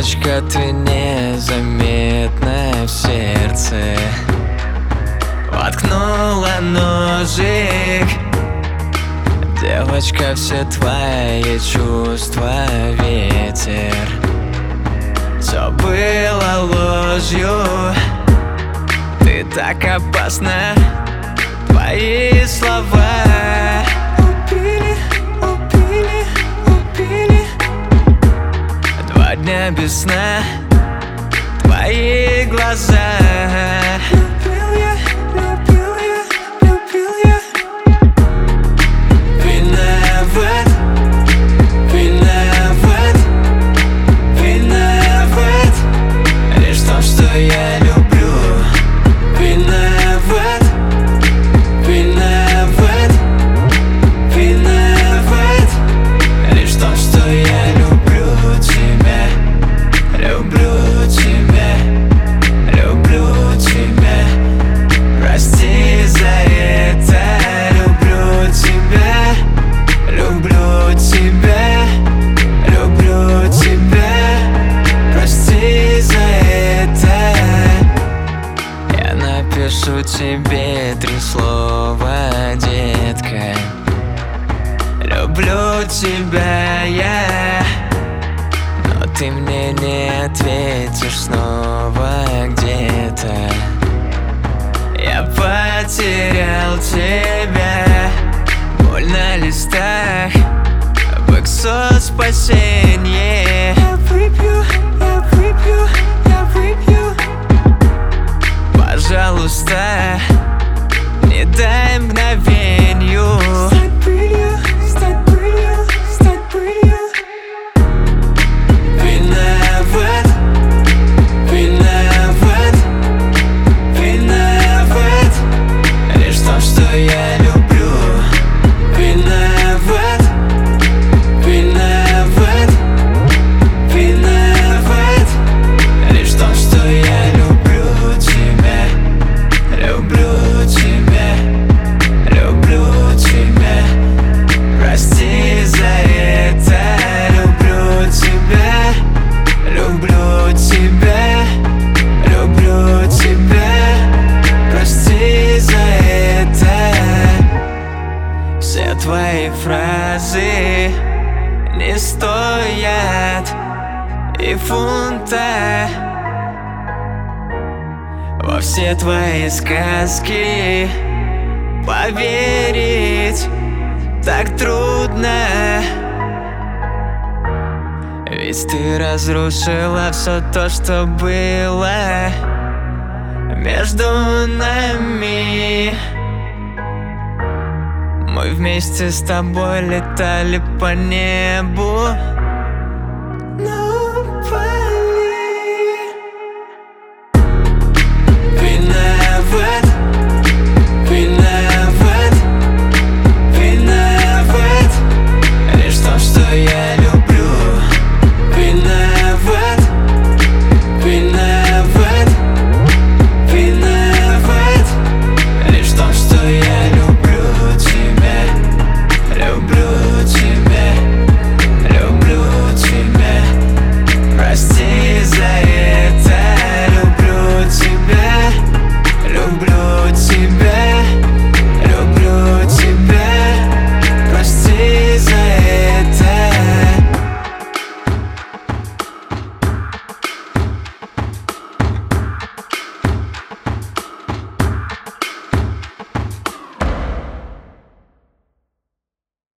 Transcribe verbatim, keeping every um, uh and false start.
Девочка, ты незаметна в сердце, воткнула ножик. Девочка, все твои чувства ветер, все было ложью. Ты так опасна, твои слова убили, убили, убили. Два дня без сна, твои глаза. Любил я, любил я, любил я. Виноват, виноват, виноват лишь в том, что я люблю. Виноват, виноват, виноват лишь в том, что я люблю тебя. Люблю тебя, люблю тебя. Прости за это. Люблю тебя, люблю тебя, люблю тебя. Прости за это. Я напишу тебе три слова, детка. Люблю тебя я, но ты мне не ответишь снова где-то. Я потерял тебя. Боль на листах, в иксо спасенье. Я выпью, я выпью, я выпью. Пожалуйста, не дай мгновенью стать пылью, стать пылью, стать пылью. Виноват, виноват, виноват лишь в том, что я люблю. Виноват, виноват, виноват лишь в том, что я люблю тебя. Люблю тебя, люблю тебя. Прости за это. Люблю тебя, люблю тебя, люблю тебя. Прости за это. Все твои фразы не стоят и фунта. Во все твои сказки поверить так трудно. Ведь ты разрушила все то, что было между нами. Мы вместе с тобой летали по небу.